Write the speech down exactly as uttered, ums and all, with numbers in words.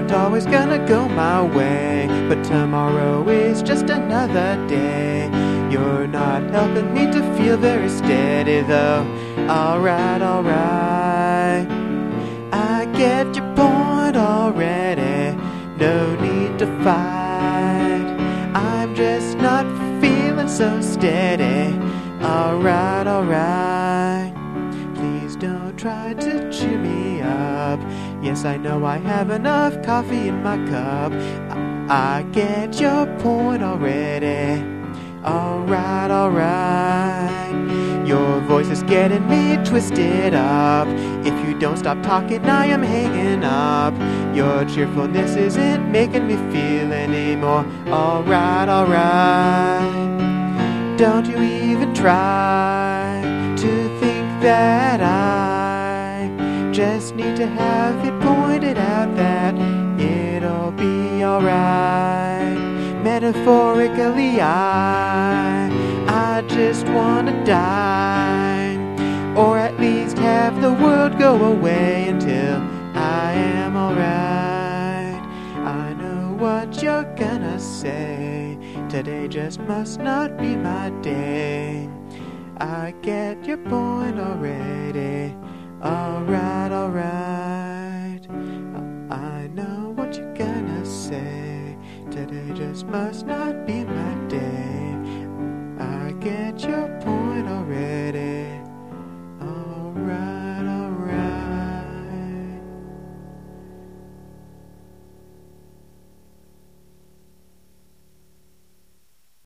isn't always gonna go my way, but tomorrow is just another day. You're not helping me to feel very steady though. Alright, alright, I get your point already. No need to fight, I'm just not feeling so steady. Alright, alright, please don't try to cheer me up. Yes, I know I have enough coffee in my cup. I, I get your point already. Alright, alright, your voice is getting me twisted up. If you don't stop talking, I am hanging up. Your cheerfulness isn't making me feel anymore. Alright, alright, don't you even try to think that I just need to have it pointed out that it'll be alright. Metaphorically, I, I just wanna die, or at least have the world go away until I am alright. I know what you're gonna say, today just must not be my day. I get your point already. Alright, alright, I know what you're gonna say, today just must not be my